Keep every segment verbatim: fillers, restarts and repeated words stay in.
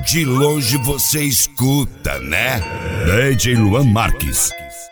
De longe você escuta, né? D J Luan Marques.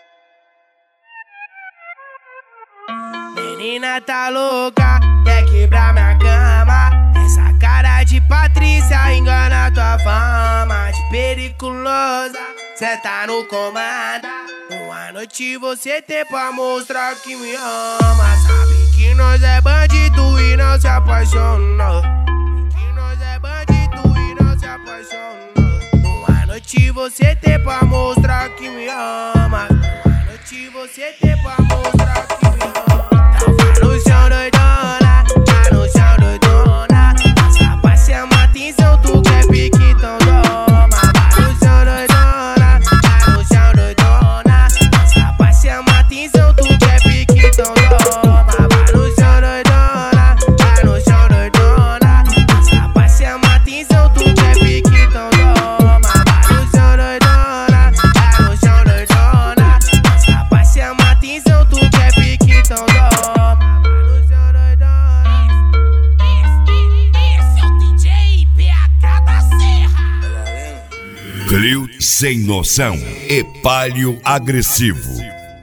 Menina tá louca, quer quebrar minha cama. Essa cara de Patrícia engana tua fama de periculosa. Cê tá no comando. Uma noite você tem pra mostrar que me ama. Sabe que nós é bandido e não se apaixona. Que nós é bandido e não se apaixona. Uma noite você tem pra mostrar que me ama. Uma noite você tem pra mostrar que me ama. Tava no chão doidona, tá no chão doidona. Essa pra chamar atenção, tu quer pique, então toma. Tá no chão doidona, tá no chão doidona. Essa pra chamar atenção, tu quer pique, então toma. Tá no chão doidona, tá no chão doidona. Essa pra chamar atenção, tu quer pique, então toma. Tá no chão doidona, tá no chão doidona. Essa pra chamar atenção, tu quer pique, então toma. Clio sem noção e palio agressivo.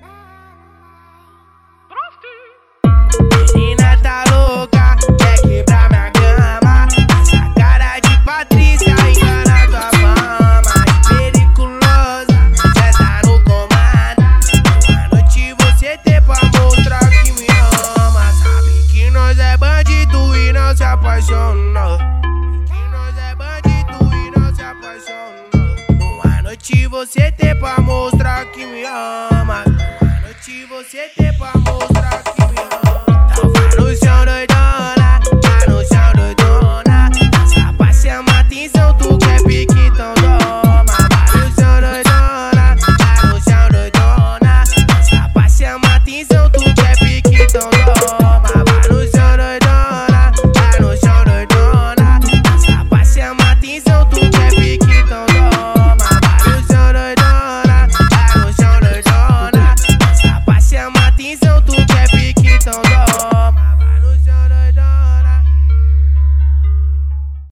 Menina tá louca, quer quebrar minha cama. Essa cara de Patrícia engana tua fama de periculosa. Cê tá no comando. Uma noite você tem pra mostrar que me ama. Sabe que nós é bandido e não se apaixona. Que nós é bandido e não se apaixona. Uma noite você tem pra mostrar que me ama. Uma noite você tem pra mostrar